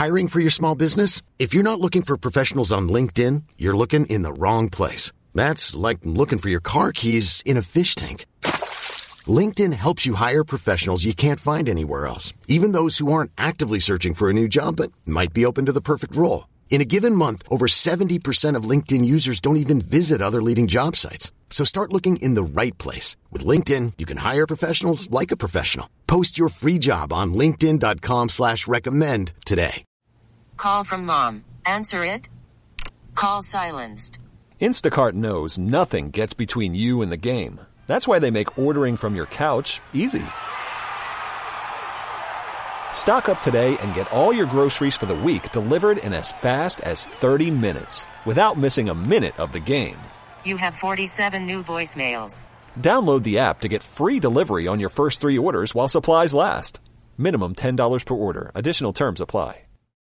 Hiring for your small business? If you're not looking for professionals on LinkedIn, you're looking in the wrong place. That's like looking for your car keys in a fish tank. LinkedIn helps you hire professionals you can't find anywhere else, even those who aren't actively searching for a new job but might be open to the perfect role. In a given month, over 70% of LinkedIn users don't even visit other leading job sites. So start looking in the right place. With LinkedIn, you can hire professionals like a professional. Post your free job on linkedin.com/recommend today. Call from mom. Answer it. Call silenced. Instacart knows nothing gets between you and the game. That's why they make ordering from your couch easy. Stock up today and get all your groceries for the week delivered in as fast as 30 minutes without missing a minute of the game. You have 47 new voicemails. Download the app to get free delivery on your first 3 orders while supplies last. Minimum $10 per order. Additional terms apply.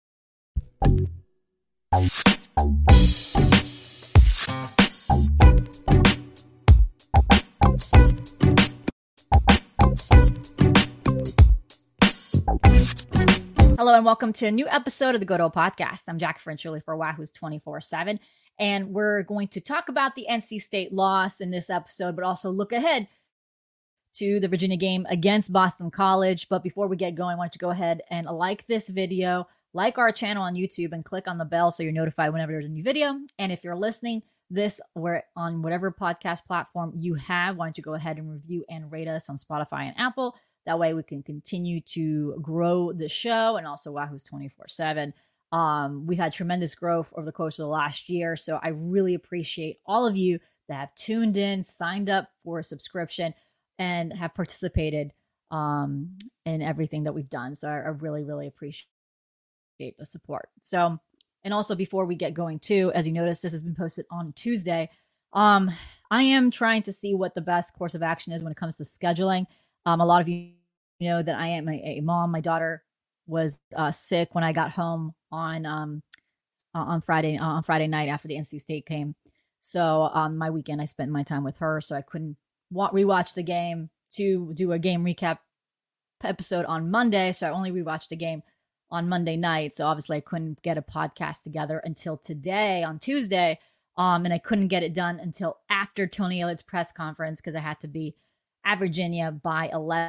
Hello and welcome to a new episode of the Good Old Podcast. I'm Jack French-Shirley for Wahoo's 24/7, and we're going to talk about the NC State loss in this episode, but also look ahead to the Virginia game against Boston College. But before we get going, I want you to go ahead and like this video, like our channel on YouTube, and click on the bell so you're notified whenever there's a new video. And if you're listening this or on whatever podcast platform you have, why don't you go ahead and review and rate us on Spotify and Apple. That way we can continue to grow the show and also Wahoo's 24/7. We've had tremendous growth over the course of the last year. So I really appreciate all of you that have tuned in, signed up for a subscription, and have participated in everything that we've done. So I really, really appreciate the support. So, and also before we get going too, as you noticed, this has been posted on Tuesday. I am trying to see what the best course of action is when it comes to scheduling. A lot of you know that I am a mom. My daughter was sick when I got home on Friday night after the NC State game. So on my weekend, I spent my time with her, so I couldn't rewatch the game to do a game recap episode on Monday. So I only rewatched the game on Monday night. So obviously I couldn't get a podcast together until today on Tuesday. And I couldn't get it done until after Tony Elliott's press conference because I had to be at Virginia by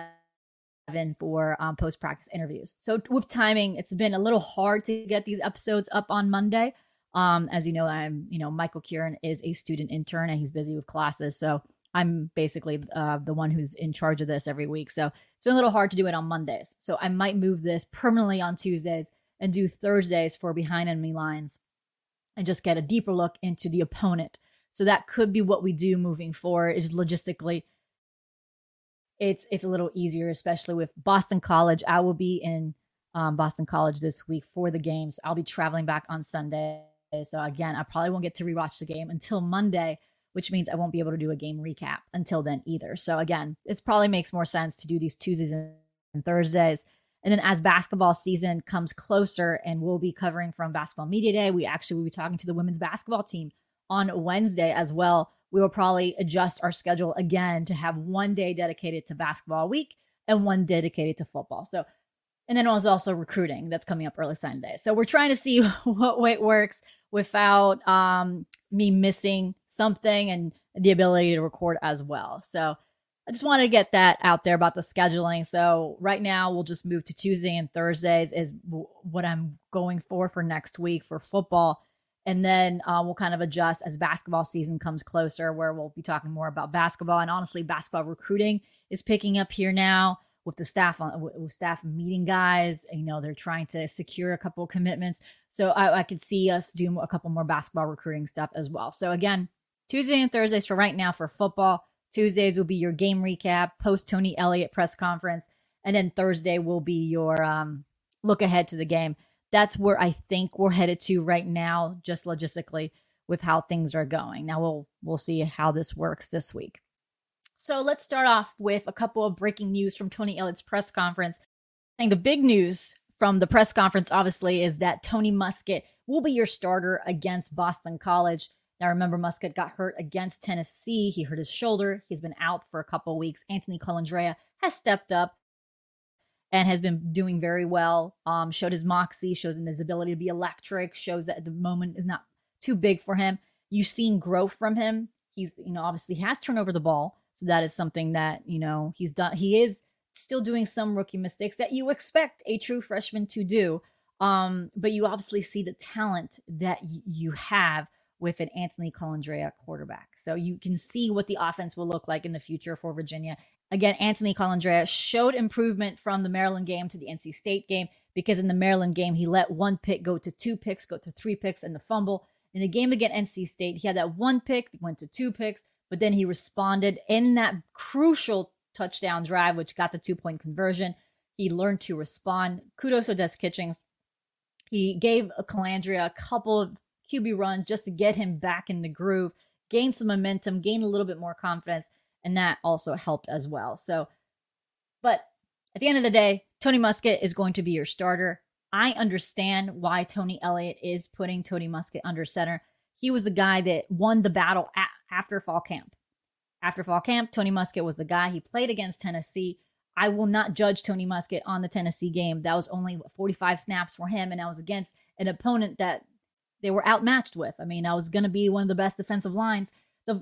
11 for post-practice interviews. So with timing, it's been a little hard to get these episodes up on Monday. As you know, Michael Kieran is a student intern and he's busy with classes. So I'm basically the one who's in charge of this every week. So it's been a little hard to do it on Mondays. So I might move this permanently on Tuesdays and do Thursdays for Behind Enemy Lines and just get a deeper look into the opponent. So that could be what we do moving forward, is logistically it's a little easier, especially with Boston College. I will be in Boston College this week for the games. I'll be traveling back on Sunday. So again, I probably won't get to rewatch the game until Monday, which means I won't be able to do a game recap until then either. So again, it probably makes more sense to do these Tuesdays and Thursdays. And then as basketball season comes closer and we'll be covering from Basketball Media Day, we actually will be talking to the women's basketball team on Wednesday as well. We will probably adjust our schedule again to have one day dedicated to basketball week and one dedicated to football. So, and then there's also recruiting that's coming up early Sunday. So we're trying to see what way it works without me missing something and the ability to record as well. So I just wanted to get that out there about the scheduling. So right now we'll just move to Tuesday and Thursdays is what I'm going for next week for football. And then we'll kind of adjust as basketball season comes closer, where we'll be talking more about basketball. And honestly, basketball recruiting is picking up here now with the staff with staff meeting guys. You know, they're trying to secure a couple of commitments. So I could see us do a couple more basketball recruiting stuff as well. So again, Tuesday and Thursdays for right now for football. Tuesdays will be your game recap, post Tony Elliott press conference. And then Thursday will be your look ahead to the game. That's where I think we're headed to right now, just logistically with how things are going. Now we'll see how this works this week. So let's start off with a couple of breaking news from Tony Elliott's press conference. And the big news from the press conference, obviously, is that Tony Muskett will be your starter against Boston College. Now, remember, Muskett got hurt against Tennessee. He hurt his shoulder. He's been out for a couple of weeks. Anthony Colandrea has stepped up and has been doing very well. Showed his moxie, shows his ability to be electric, shows that the moment is not too big for him. You've seen growth from him. He's, obviously has turned over the ball. So that is something that, he's done. He is still doing some rookie mistakes that you expect a true freshman to do. But you obviously see the talent that you have with an Anthony Colandrea quarterback. So you can see what the offense will look like in the future for Virginia. Again, Anthony Colandrea showed improvement from the Maryland game to the NC State game, because in the Maryland game, he let 1 pick go to 2 picks, go to 3 picks, and the fumble. In the game against NC State, he had that 1 pick, went to 2 picks, but then he responded in that crucial touchdown drive, which got the 2-point conversion. He learned to respond. Kudos to Des Kitchings. He gave Colandrea a couple of QB runs just to get him back in the groove, gain some momentum, gain a little bit more confidence, and that also helped as well. So, but at the end of the day, Tony Muskett is going to be your starter. I understand why Tony Elliott is putting Tony Muskett under center. He was the guy that won the battle after fall camp. After fall camp, Tony Muskett was the guy. He played against Tennessee. I will not judge Tony Muskett on the Tennessee game. That was only 45 snaps for him, and I was against an opponent that they were outmatched with. I mean, I was going to be one of the best defensive lines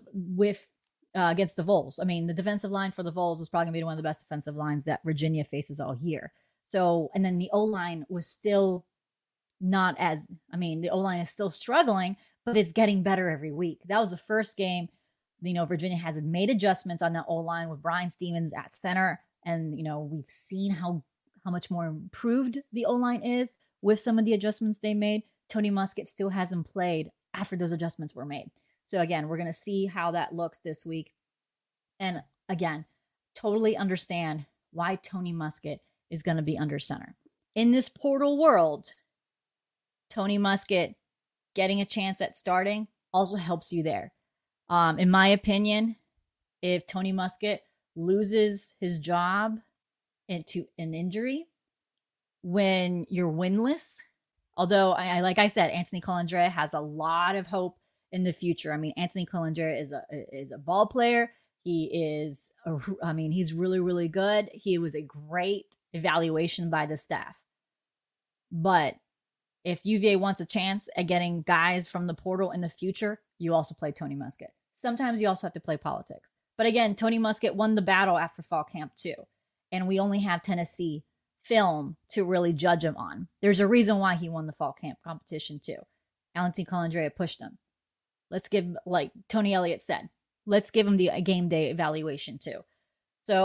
against the Vols. I mean, the defensive line for the Vols is probably going to be one of the best defensive lines that Virginia faces all year. So, and then the O-line was still not as, the O-line is still struggling, but it's getting better every week. That was the first game. Virginia has made adjustments on the O-line with Brian Stevens at center. And, we've seen how much more improved the O-line is with some of the adjustments they made. Tony Muskett still hasn't played after those adjustments were made. So again, we're going to see how that looks this week. And again, totally understand why Tony Muskett is going to be under center. In this portal world, Tony Muskett getting a chance at starting also helps you there. In my opinion, if Tony Muskett loses his job into an injury when you're winless, although like I said, Anthony Colandrea has a lot of hope in the future. Anthony Colandrea is a ball player. He is, he's really, really good. He was a great evaluation by the staff. But if UVA wants a chance at getting guys from the portal in the future, you also play Tony Muskett. Sometimes you also have to play politics. But again, Tony Muskett won the battle after fall camp too. And we only have Tennessee film to really judge him on. There's a reason why he won the fall camp competition too. Anthony Colandrea pushed him. Let's give, like Tony Elliott said, let's give him the game day evaluation too. So,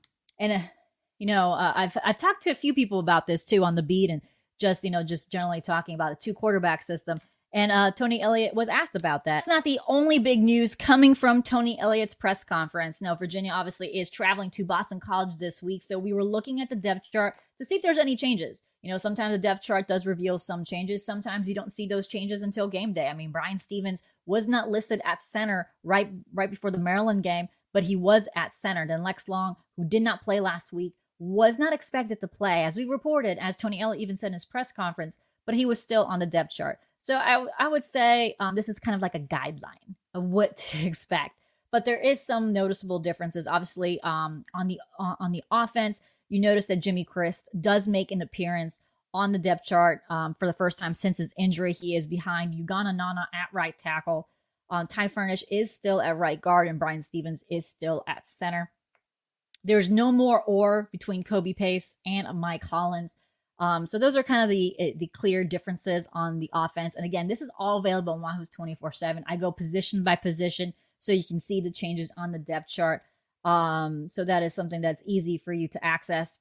I've talked to a few people about this too on the beat, and just generally talking about a 2-quarterback system. And Tony Elliott was asked about that. It's not the only big news coming from Tony Elliott's press conference. Now, Virginia obviously is traveling to Boston College this week, so we were looking at the depth chart to see if there's any changes. Sometimes the depth chart does reveal some changes. Sometimes you don't see those changes until game day. Brian Stevens was not listed at center right before the Maryland game, but he was at center. Then Lex Long, who did not play last week, was not expected to play, as we reported, as Tony Elliott even said in his press conference, but he was still on the depth chart. So I would say this is kind of like a guideline of what to expect. But there is some noticeable differences. Obviously, on the offense, you notice that Jimmy Christ does make an appearance on the depth chart for the first time since his injury. He is behind Ugonna Nana at right tackle. Ty Furnish is still at right guard, and Brian Stevens is still at center. There's no more or between Kobe Pace and Mike Hollins. So those are kind of the clear differences on the offense. And again, this is all available on Wahoo's 24/7. I go position by position so you can see the changes on the depth chart. So that is something that's easy for you to access.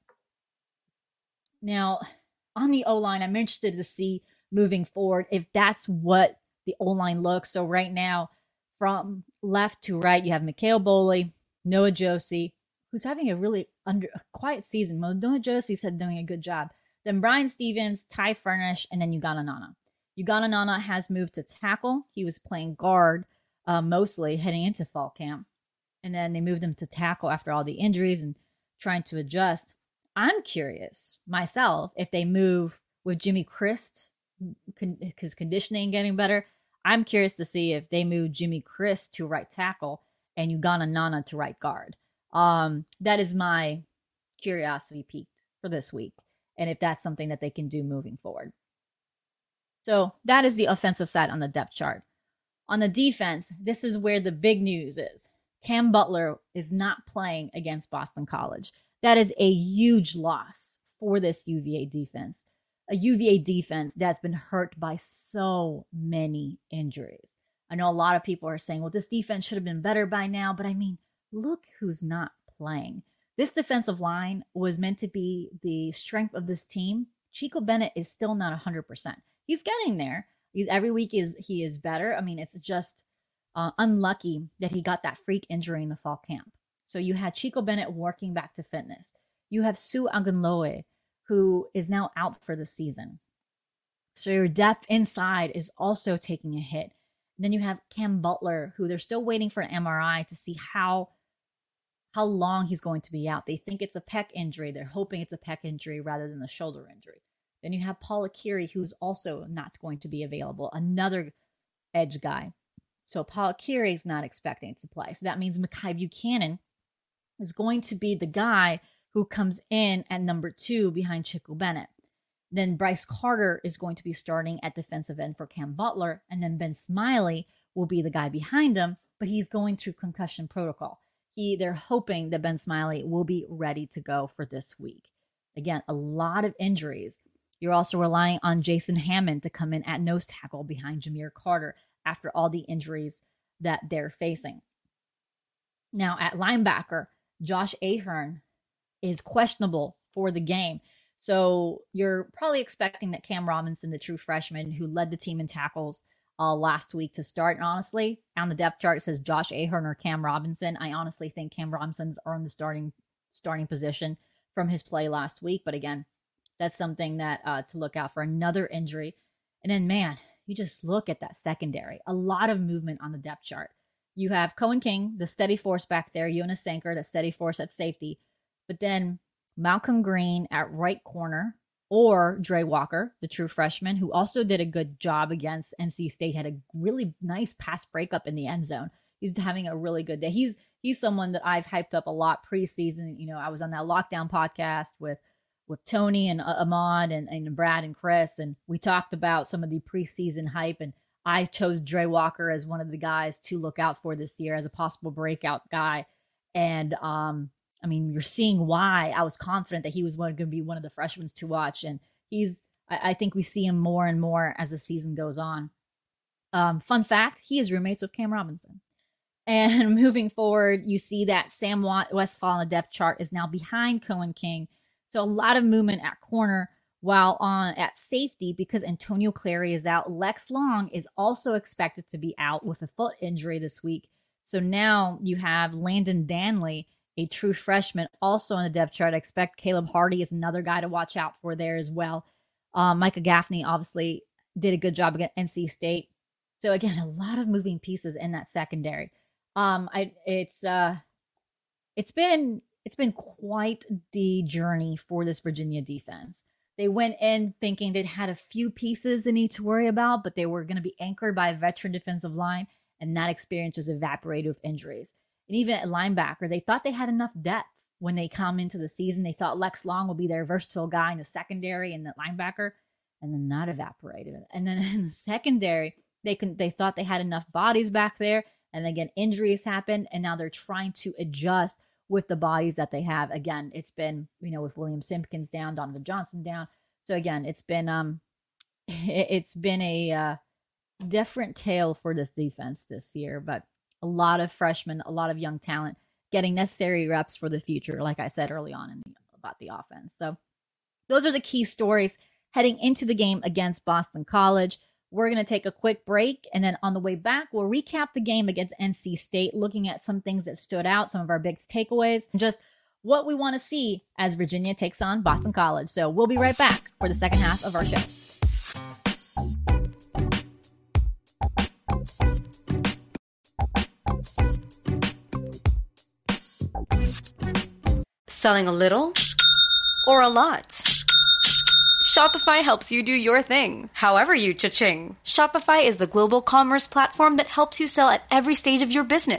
Now, on the O-line, I'm interested to see moving forward if that's what the O-line looks. So right now, from left to right, you have Mikhail Boley, Noah Josie, who's having a really quiet season. Noah Josie's doing a good job. Then Brian Stevens, Ty Furnish, and then Ugonna Nana. Ugonna Nana has moved to tackle. He was playing guard mostly heading into fall camp. And then they moved him to tackle after all the injuries and trying to adjust. I'm curious myself if they move with Jimmy Christ, his conditioning getting better. I'm curious to see if they move Jimmy Christ to right tackle and Ugonna Nana to right guard. That is my curiosity piqued for this week, and if that's something that they can do moving forward. So that is the offensive side on the depth chart. On the defense, this is where the big news is. Cam Butler is not playing against Boston College. That is a huge loss for this UVA defense. A UVA defense that's been hurt by so many injuries. I know a lot of people are saying, well, this defense should have been better by now. But I mean, look who's not playing. This defensive line was meant to be the strength of this team. Chico Bennett is still not 100%. He's getting there. Every week he is better. I mean, it's just unlucky that he got that freak injury in the fall camp. So you had Chico Bennett working back to fitness. You have Sue Agunloe, who is now out for the season. So your depth inside is also taking a hit. And then you have Cam Butler, who they're still waiting for an MRI to see how long he's going to be out. They think it's a pec injury. They're hoping it's a pec injury rather than a shoulder injury. Then you have Paul Akiri, who's also not going to be available, another edge guy. So Paul Akiri is not expecting to play. So that means Mekhi Buchanan is going to be the guy who comes in at number 2 behind Chico Bennett. Then Bryce Carter is going to be starting at defensive end for Cam Butler. And then Ben Smiley will be the guy behind him, but he's going through concussion protocol. They're hoping that Ben Smiley will be ready to go for this week. Again, a lot of injuries. You're also relying on Jason Hammond to come in at nose tackle behind Jameer Carter after all the injuries that they're facing. Now at linebacker, Josh Ahern is questionable for the game. So you're probably expecting that Cam Robinson, the true freshman who led the team in tackles last week, to start. And honestly, on the depth chart, it says Josh Ahern or Cam Robinson. I honestly think Cam Robinson's earned the starting position from his play last week. But again, that's something that to look out for. Another injury. And then, man, you just look at that secondary. A lot of movement on the depth chart. You have Cohen King, the steady force back there. Jonas Sanker, the steady force at safety. But then Malcolm Green at right corner, or Dre Walker, the true freshman, who also did a good job against NC State, had a really nice pass breakup in the end zone. He's having a really good day. He's someone that I've hyped up a lot preseason. You know, I was on that Lockdown podcast with Tony and Ahmad and Brad and Chris, and we talked about some of the preseason hype, and I chose Dre Walker as one of the guys to look out for this year as a possible breakout guy. And I mean, you're seeing why I was confident that he was going to be one of the freshmen to watch. And I think we see him more and more as the season goes on. Fun fact, he is roommates with Cam Robinson. And moving forward, you see that Sam Westfall on the depth chart is now behind Cohen King. So a lot of movement at corner, while at safety, because Antonio Clary is out. Lex Long is also expected to be out with a foot injury this week. So now you have Landon Danley, a true freshman, also on the depth chart. I expect Caleb Hardy is another guy to watch out for there as well. Micah Gaffney obviously did a good job against NC State. So again, a lot of moving pieces in that secondary. It's been quite the journey for this Virginia defense. They went in thinking they'd had a few pieces they need to worry about, but they were going to be anchored by a veteran defensive line, and that experience just evaporated with injuries. And even at linebacker, they thought they had enough depth when they come into the season. They thought Lex Long would be their versatile guy in the secondary and the linebacker, and then that evaporated. And then in the secondary, they thought they had enough bodies back there, and again, injuries happened, and now they're trying to adjust with the bodies that they have. Again, it's been, with William Simpkins down, Donovan Johnson down. So again, it's been a different tale for this defense this year, but a lot of freshmen, a lot of young talent getting necessary reps for the future, like I said early on about the offense. So those are the key stories heading into the game against Boston College. We're going to take a quick break, and then on the way back, we'll recap the game against NC State, looking at some things that stood out, some of our big takeaways, and just what we want to see as Virginia takes on Boston College. So we'll be right back for the second half of our show. Selling a little or a lot? Shopify helps you do your thing, however you cha-ching. Shopify is the global commerce platform that helps you sell at every stage of your business.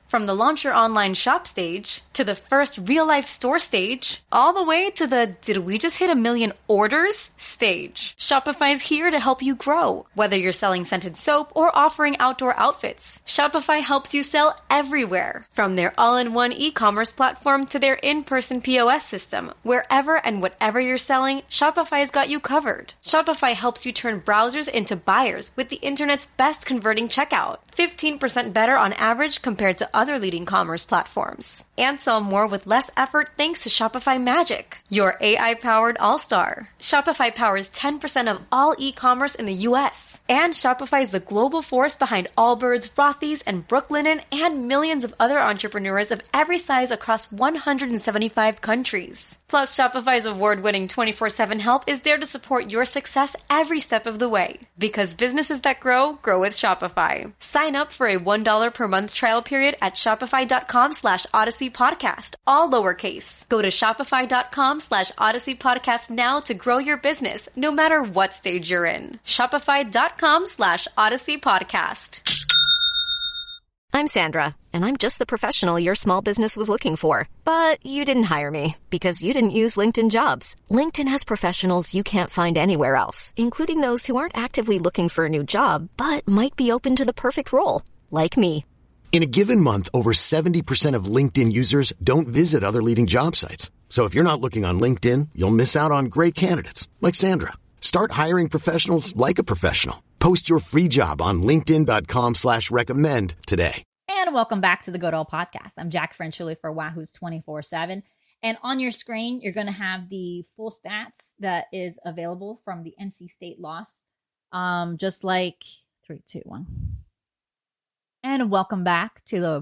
From the launch your online shop stage, to the first real-life store stage, all the way to the did we just hit 1 million orders stage. Shopify is here to help you grow. Whether you're selling scented soap or offering outdoor outfits, Shopify helps you sell everywhere. From their all-in-one e-commerce platform to their in-person POS system, wherever and whatever you're selling, Shopify's got you covered. Shopify helps you turn browsers into buyers with the internet's best converting checkout. 15% better on average compared to other leading commerce platforms. And sell more with less effort thanks to Shopify Magic, your AI-powered all-star. Shopify powers 10% of all e-commerce in the U.S. And Shopify is the global force behind Allbirds, Rothy's, and Brooklinen, and millions of other entrepreneurs of every size across 175 countries. Plus, Shopify's award-winning 24/7 help is there to support your success every step of the way. Because businesses that grow, grow with Shopify. Sign up for a $1 per month trial period at shopify.com/Odyssey Podcast, all lowercase. Go to shopify.com/Odyssey Podcast now to grow your business, no matter what stage you're in. Shopify.com/Odyssey Podcast. I'm Sandra, and I'm just the professional your small business was looking for. But you didn't hire me because you didn't use LinkedIn Jobs. LinkedIn has professionals you can't find anywhere else, including those who aren't actively looking for a new job, but might be open to the perfect role, like me. In a given month, over 70% of LinkedIn users don't visit other leading job sites. So if you're not looking on LinkedIn, you'll miss out on great candidates like Sandra. Start hiring professionals like a professional. Post your free job on linkedin.com/recommend today. And welcome back to the Good Old Podcast. I'm Jack Frenchuli for Wahoo's 24/7. And on your screen, you're going to have the full stats that is available from the NC State loss. Just like 3, 2, 1. And welcome back to the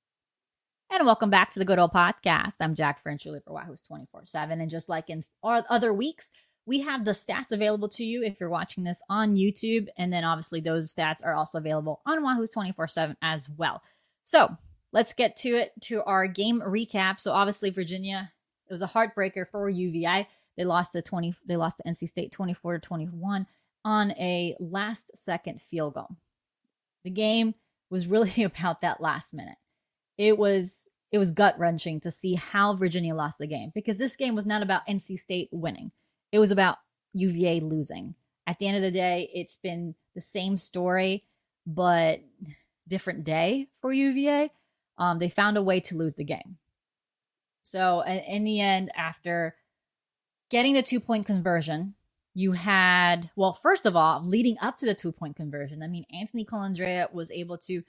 Good Old Podcast. I'm Jack Frenchuli for Wahoo's 24/7. And just like in other weeks, we have the stats available to you if you're watching this on YouTube. And then obviously those stats are also available on Wahoo's 24/7 as well. So let's get to it, to our game recap. So obviously Virginia, it was a heartbreaker for UVA. They lost to NC State 24-21 on a last second field goal. The game was really about that last minute. It was gut wrenching to see how Virginia lost the game, because this game was not about NC State winning. It was about UVA losing. At the end of the day, it's been the same story, but different day for UVA. They found a way to lose the game. So in the end, after getting the 2-point conversion, you had, well, first of all, leading up to the 2-point conversion, I mean, Anthony Colandrea was able to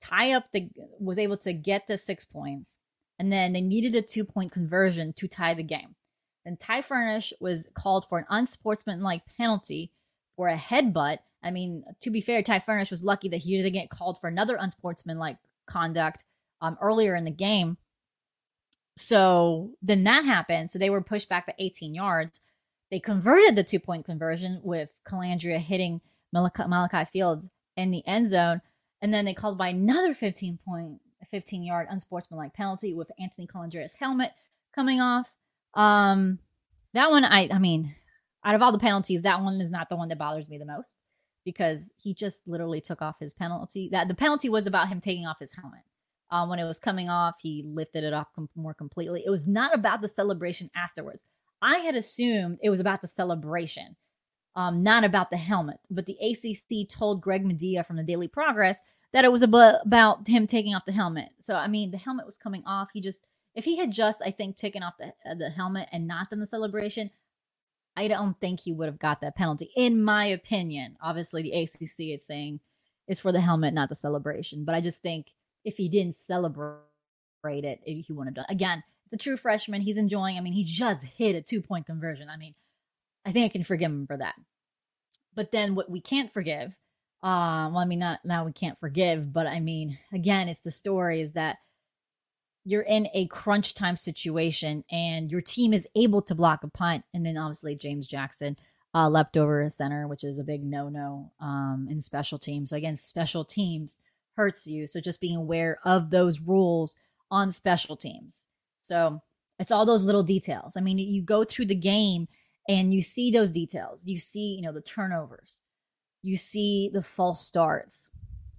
get the 6 points, and then they needed a 2-point conversion to tie the game. Then Ty Furnish was called for an unsportsmanlike penalty for a headbutt. I mean, to be fair, Ty Furnish was lucky that he didn't get called for another unsportsmanlike conduct earlier in the game. So then that happened. So they were pushed back by 18 yards. They converted the 2-point conversion with Colandrea hitting Malachi Fields in the end zone. And then they called by another 15-yard unsportsmanlike penalty with Anthony Colandrea's helmet coming off. That one, I mean, out of all the penalties, that one is not the one that bothers me the most, because he just literally took off his penalty. The penalty was about him taking off his helmet. When it was coming off, he lifted it up more completely. It was not about the celebration afterwards. I had assumed it was about the celebration, not about the helmet. But the ACC told Greg Medea from the Daily Progress that it was about him taking off the helmet. So, I mean, the helmet was coming off. If he had just, I think, taken off the helmet and not done the celebration, I don't think he would have got that penalty, in my opinion. Obviously, the ACC is saying it's for the helmet, not the celebration. But I just think if he didn't celebrate it, he wouldn't have done. Again, it's a true freshman. He's enjoying. I mean, he just hit a 2-point conversion. I mean, I think I can forgive him for that. But then what we can't forgive, not now we can't forgive, but I mean, again, it's the story is that you're in a crunch time situation and your team is able to block a punt. And then obviously James Jackson leapt over a center, which is a big no-no in special teams. So again, special teams hurts you. So just being aware of those rules on special teams. So it's all those little details. I mean, you go through the game and you see those details. You see, the turnovers. You see the false starts.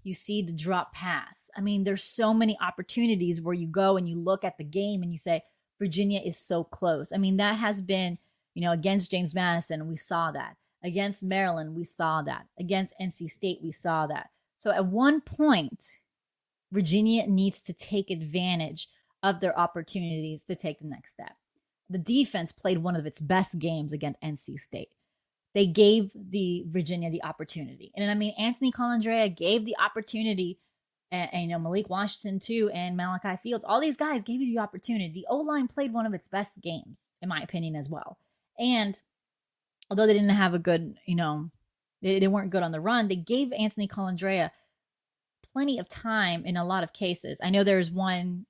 You see the drop pass. I mean, there's so many opportunities where you go and you look at the game and you say, Virginia is so close. I mean, that has been, against James Madison, we saw that. Against Maryland, we saw that. Against NC State, we saw that. So at one point, Virginia needs to take advantage of their opportunities to take the next step. The defense played one of its best games against NC State. They gave the Virginia the opportunity. And I mean, Anthony Colandrea gave the opportunity, and Malik Washington too, and Malachi Fields. All these guys gave you the opportunity. The O-line played one of its best games, in my opinion, as well. And although they didn't have a good, they weren't good on the run, they gave Anthony Colandrea plenty of time in a lot of cases. I know there's one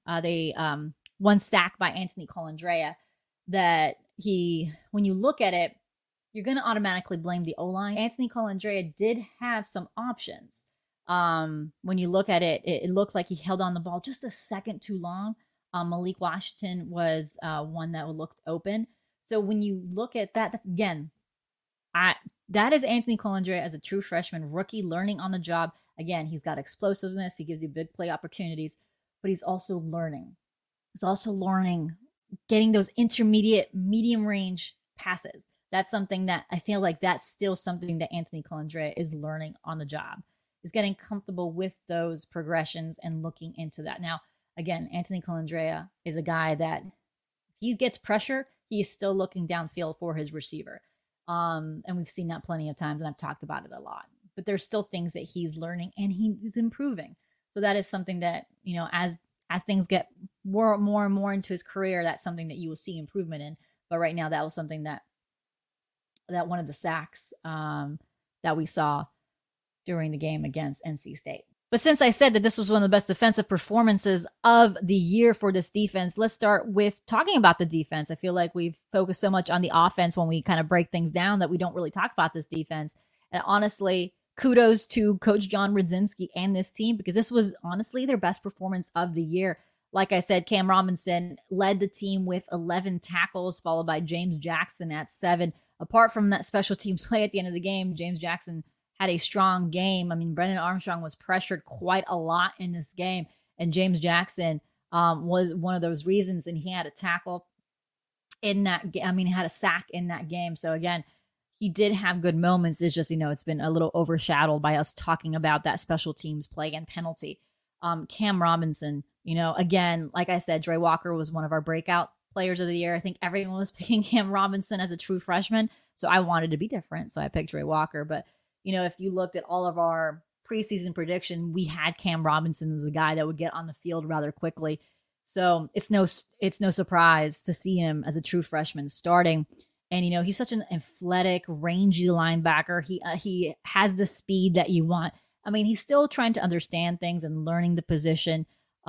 sack by Anthony Colandrea that when you look at it, you're going to automatically blame the O-line. Anthony Colandrea did have some options. When you look at it, it looked like he held on the ball just a second too long. Malik Washington was one that looked open. So when you look at that, again, that is Anthony Colandrea as a true freshman rookie learning on the job. Again, he's got explosiveness. He gives you big play opportunities, but he's also learning. He's also learning getting those intermediate, medium range passes. That's something that I feel like that's still something that Anthony Colandrea is learning on the job, is getting comfortable with those progressions and looking into that. Now, again, Anthony Colandrea is a guy that if he gets pressure, he's still looking downfield for his receiver. And we've seen that plenty of times, and I've talked about it a lot. But there's still things that he's learning and he's improving. So that is something that, as things get more and more into his career, that's something that you will see improvement in. But right now, that was something that one of the sacks that we saw during the game against NC State. But since I said that this was one of the best defensive performances of the year for this defense, let's start with talking about the defense. I feel like we've focused so much on the offense when we kind of break things down that we don't really talk about this defense. And honestly, kudos to Coach John Rudzinski and this team, because this was honestly their best performance of the year. Like I said, Cam Robinson led the team with 11 tackles, followed by James Jackson at 7. Apart from that special teams play at the end of the game, James Jackson had a strong game. I mean, Brennan Armstrong was pressured quite a lot in this game, and James Jackson was one of those reasons, and he had a tackle in that game. I mean, he had a sack in that game. So again, he did have good moments. It's just, it's been a little overshadowed by us talking about that special teams play and penalty. Cam Robinson, again, like I said, Dre Walker was one of our breakout players of the year. I think everyone was picking Cam Robinson as a true freshman. So I wanted to be different. So I picked Dre Walker. But, if you looked at all of our preseason prediction, we had Cam Robinson as a guy that would get on the field rather quickly. So it's no surprise to see him as a true freshman starting. And, he's such an athletic, rangy linebacker. He has the speed that you want. I mean, he's still trying to understand things and learning the position.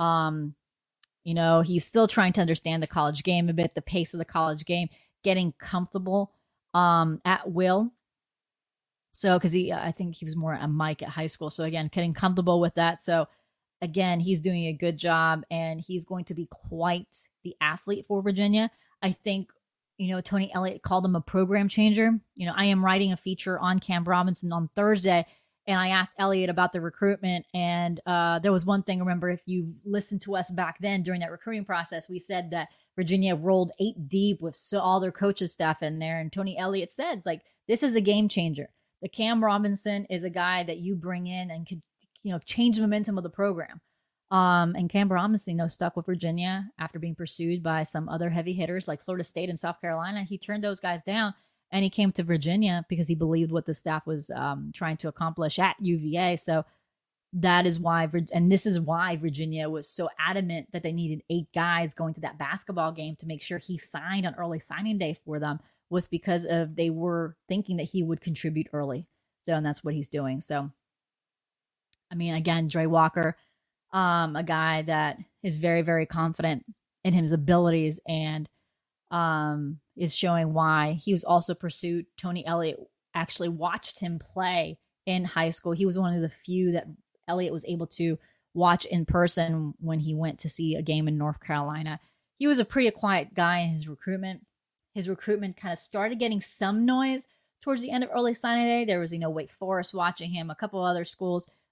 He's still trying to understand the college game a bit, the pace of the college game, getting comfortable at will. So, because I think he was more a Mike at high school. So again, getting comfortable with that. So again, he's doing a good job, and he's going to be quite the athlete for Virginia. I think, Tony Elliott called him a program changer. I am writing a feature on Cam Robinson on Thursday, and I asked Elliott about the recruitment. And there was one thing, remember, if you listened to us back then during that recruiting process, we said that Virginia rolled 8 deep with all their coaches staff in there. And Tony Elliott said, this is a game changer. The Cam Robinson is a guy that you bring in and could, change the momentum of the program. And Cam Robinson, stuck with Virginia after being pursued by some other heavy hitters like Florida State and South Carolina. He turned those guys down, and he came to Virginia because he believed what the staff was trying to accomplish at UVA. So that is why, and this is why Virginia was so adamant that they needed 8 guys going to that basketball game to make sure he signed on early signing day for them, was because they were thinking that he would contribute early. So, and that's what he's doing. So, I mean, again, Dre Walker, a guy that is very, very confident in his abilities, and is showing why. He was also pursued. Tony Elliott actually watched him play in high school. He was one of the few that Elliott was able to watch in person when he went to see a game in North Carolina. He was a pretty quiet guy in his recruitment. His recruitment kind of started getting some noise towards the end of early signing day. There was, Wake Forest watching him, a couple other schools,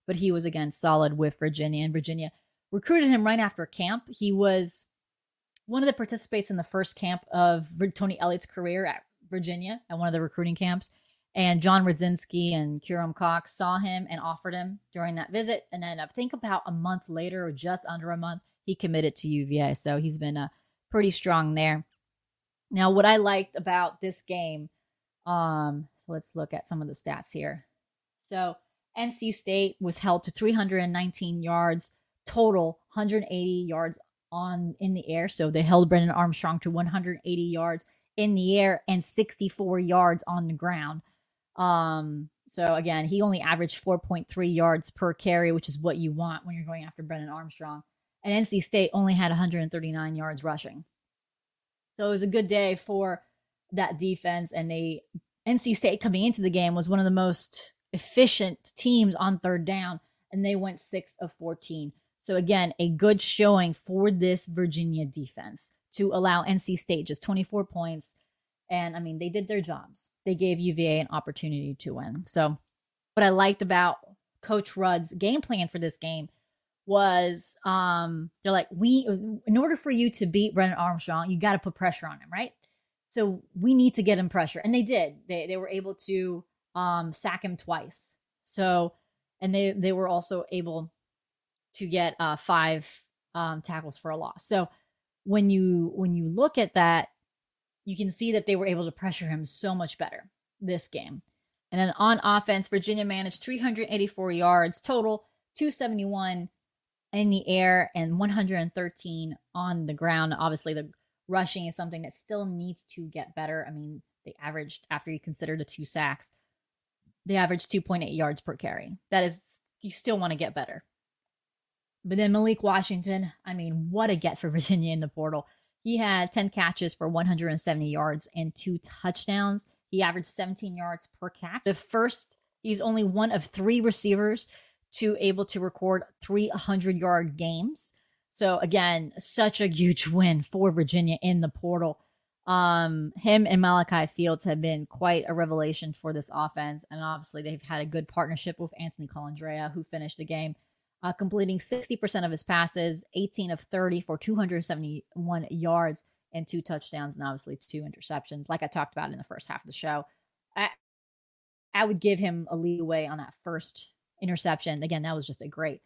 but he was, again, solid with Virginia, and Virginia recruited him right after camp. He was one of the participants in the first camp of Tony Elliott's career at Virginia, at one of the recruiting camps. And John Radzinski and Kurum Cox saw him and offered him during that visit. And then I think about a month later, or just under a month, he committed to UVA. So he's been pretty strong there. Now, what I liked about this game, so let's look at some of the stats here. So NC State was held to 319 yards total, 180 yards in the air. So they held Brennan Armstrong to 180 yards in the air and 64 yards on the ground. So again, he only averaged 4.3 yards per carry, which is what you want when you're going after Brennan Armstrong. And NC State only had 139 yards rushing. So it was a good day for that defense. And NC State coming into the game was one of the most efficient teams on third down, and they went 6 of 14. So again, a good showing for this Virginia defense to allow NC State just 24 points. And I mean, they did their jobs. They gave UVA an opportunity to win. So what I liked about Coach Rudd's game plan for this game was they're like, in order for you to beat Brennan Armstrong, you got to put pressure on him, right? So we need to get him pressure. And they did. They were able to sack him twice. So, and they were also able to get 5 tackles for a loss. So when you look at that, you can see that they were able to pressure him so much better this game. And then on offense, Virginia managed 384 yards total, 271 in the air and 113 on the ground. Obviously, the rushing is something that still needs to get better. I mean, they averaged, after you consider the 2 sacks, they averaged 2.8 yards per carry. That is, you still want to get better. But then Malik Washington, I mean, what a get for Virginia in the portal. He had 10 catches for 170 yards and 2 touchdowns. He averaged 17 yards per catch. He's only one of 3 receivers to able to record 300-yard games. So again, such a huge win for Virginia in the portal. Him and Malachi Fields have been quite a revelation for this offense. And obviously they've had a good partnership with Anthony Colandrea, who finished the game completing 60% of his passes, 18 of 30 for 271 yards and 2 touchdowns, and obviously 2 interceptions. Like I talked about in the first half of the show, I would give him a leeway on that first interception. Again, that was just a great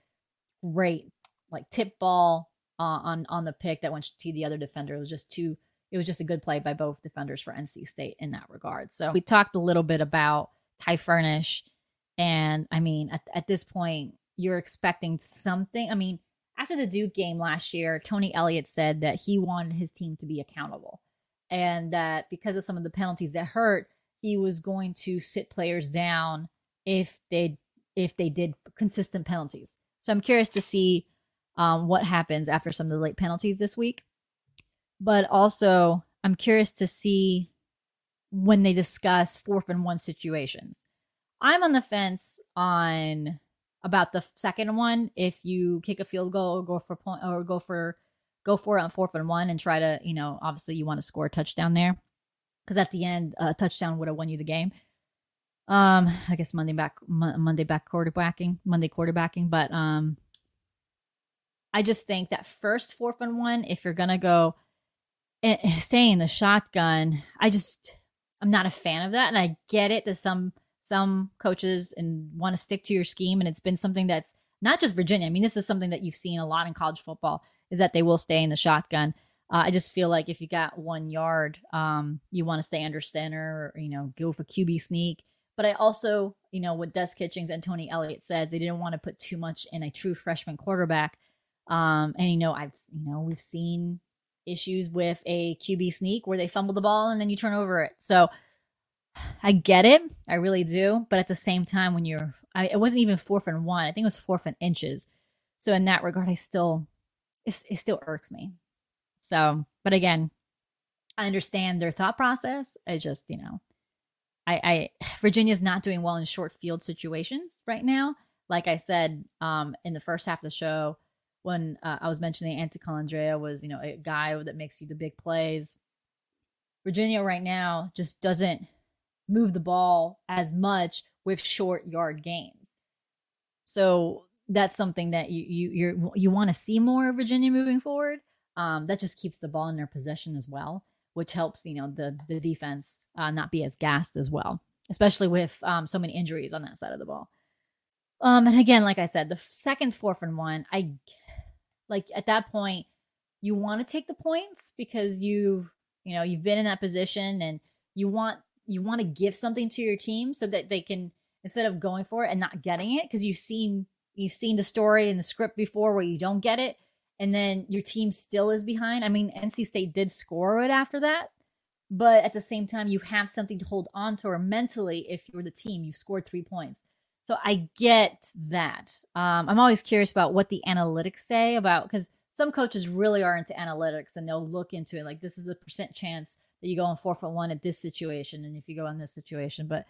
like tip ball on the pick that went to the other defender. It was just a good play by both defenders for NC State in that regard. So we talked a little bit about Ty Furnish, and I mean, at this point, you're expecting something. I mean, after the Duke game last year, Tony Elliott said that he wanted his team to be accountable, and that because of some of the penalties that hurt, he was going to sit players down if they did consistent penalties. So I'm curious to see what happens after some of the late penalties this week. But also, I'm curious to see when they discuss 4th and 1 situations. I'm on the fence on about the second one. If you kick a field goal, go for point, or go for it on 4th and 1 and try to, obviously you want to score a touchdown there, because at the end, a touchdown would have won you the game. I guess Monday quarterbacking, but I just think that first 4th and 1, if you're gonna go stay in the shotgun, I'm not a fan of that, and I get it that some coaches and want to stick to your scheme, and it's been something that's not just Virginia. I mean, this is something that you've seen a lot in college football, is that they will stay in the shotgun. I just feel like if you got 1 yard, you want to stay under center, or, go for QB sneak. But I also, what Des Kitchings and Tony Elliott says, they didn't want to put too much in a true freshman quarterback. And we've seen issues with a QB sneak where they fumble the ball and then you turn over it. So I get it. I really do. But at the same time, it wasn't even 4th and 1. I think it was 4th and inches. So in that regard, it still irks me. So, but again, I understand their thought process. I just, Virginia's not doing well in short field situations right now. Like I said, in the first half of the show, when I was mentioning Anthony Colandrea was, a guy that makes you the big plays. Virginia right now just doesn't move the ball as much with short yard gains. So that's something that you want to see more of Virginia moving forward. That just keeps the ball in their possession as well, which helps, the defense not be as gassed as well, especially with so many injuries on that side of the ball. And again, like I said, the second 4th and 1, at that point, you want to take the points because you've been in that position, and you want to give something to your team so that they can, instead of going for it and not getting it, because you've seen the story and the script before where you don't get it and then your team still is behind. I mean, NC State did score it after that, but at the same time, you have something to hold on to, or mentally, if you're the team, you scored 3 points. So I get that. I'm always curious about what the analytics say about, because some coaches really are into analytics and they'll look into it. Like, this is a % chance that you go on 4th and 1 at this situation, and if you go in this situation. But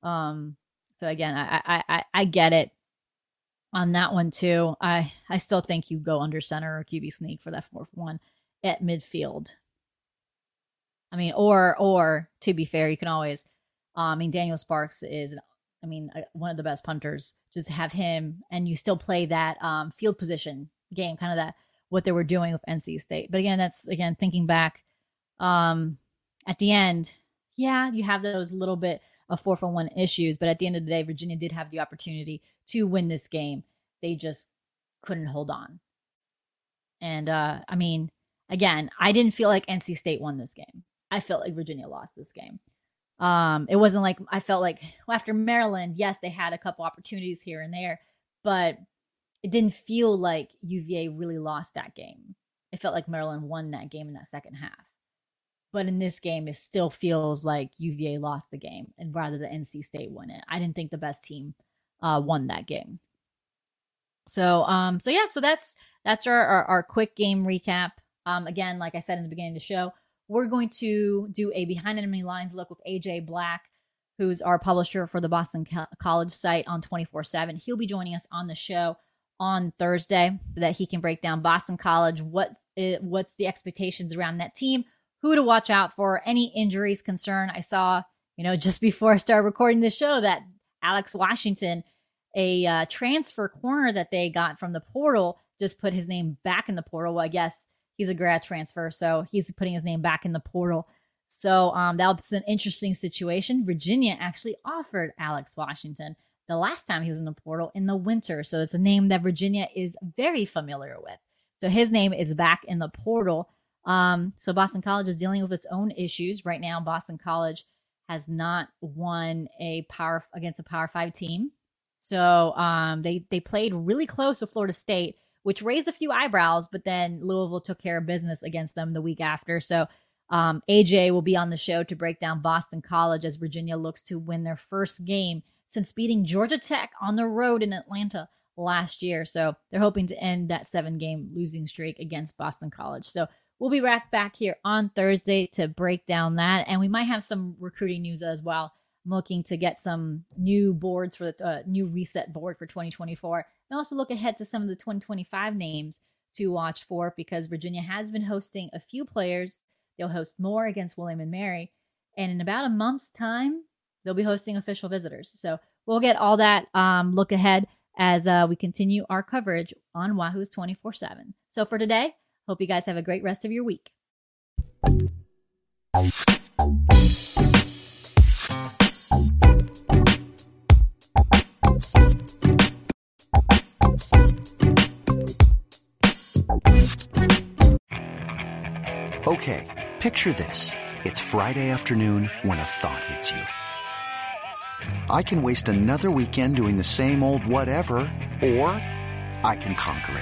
so again, I get it on that one too. I still think you go under center or QB sneak for that 4th 1 at midfield. I mean, or to be fair, you can always, Daniel Sparks is, one of the best punters. Just have him, and you still play that field position game, kind of that what they were doing with NC State. But again, that's thinking back. At the end, yeah, you have those little bit of 4th and 1 issues, but at the end of the day, Virginia did have the opportunity to win this game. They just couldn't hold on. And again, I didn't feel like NC State won this game. I felt like Virginia lost this game. It wasn't like, I felt like after Maryland, yes, they had a couple opportunities here and there, but it didn't feel like UVA really lost that game. It felt like Maryland won that game in that second half. But in this game, it still feels like UVA lost the game, and rather than NC State won it. I didn't think the best team won that game. So that's our quick game recap. Again, like I said in the beginning of the show, we're going to do a Behind Enemy Lines look with AJ Black, who's our publisher for the Boston College site on 24/7. He'll be joining us on the show on Thursday so that he can break down Boston College, what's the expectations around that team, who to watch out for, any injuries concern. I saw, just before I started recording this show, that Alex Washington, a transfer corner that they got from the portal, just put his name back in the portal. Well, I guess he's a grad transfer, so he's putting his name back in the portal. So that was an interesting situation. Virginia actually offered Alex Washington the last time he was in the portal in the winter. So it's a name that Virginia is very familiar with. So his name is back in the portal. So Boston College is dealing with its own issues. Right now, Boston College has not won against a Power 5 team. So they played really close with Florida State, which raised a few eyebrows, but then Louisville took care of business against them the week after. So AJ will be on the show to break down Boston College as Virginia looks to win their first game since beating Georgia Tech on the road in Atlanta last year. So they're hoping to end that 7-game losing streak against Boston College. So we'll be right back here on Thursday to break down that. And we might have some recruiting news as well. I'm looking to get some new boards for the new reset board for 2024. And also look ahead to some of the 2025 names to watch for, because Virginia has been hosting a few players. They'll host more against William and Mary. And in about a month's time, they'll be hosting official visitors. So we'll get all that look ahead as we continue our coverage on Wahoo's 24/7. So for today, hope you guys have a great rest of your week. Okay, picture this. It's Friday afternoon when a thought hits you. I can waste another weekend doing the same old whatever, or I can conquer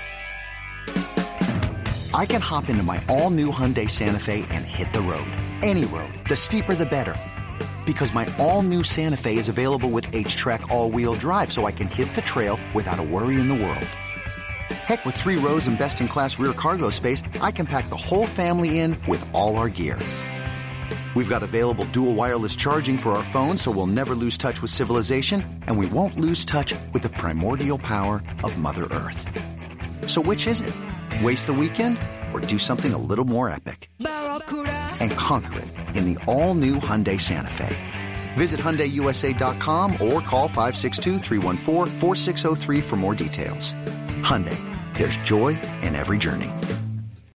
it. I can hop into my all-new Hyundai Santa Fe and hit the road. Any road. The steeper, the better. Because my all-new Santa Fe is available with H-Track all-wheel drive, so I can hit the trail without a worry in the world. Heck, with 3 rows and best-in-class rear cargo space, I can pack the whole family in with all our gear. We've got available dual wireless charging for our phones, so we'll never lose touch with civilization, and we won't lose touch with the primordial power of Mother Earth. So which is it? Waste the weekend or do something a little more epic? And conquer it in the all-new Hyundai Santa Fe. Visit HyundaiUSA.com or call 562-314-4603 for more details. Hyundai, there's joy in every journey.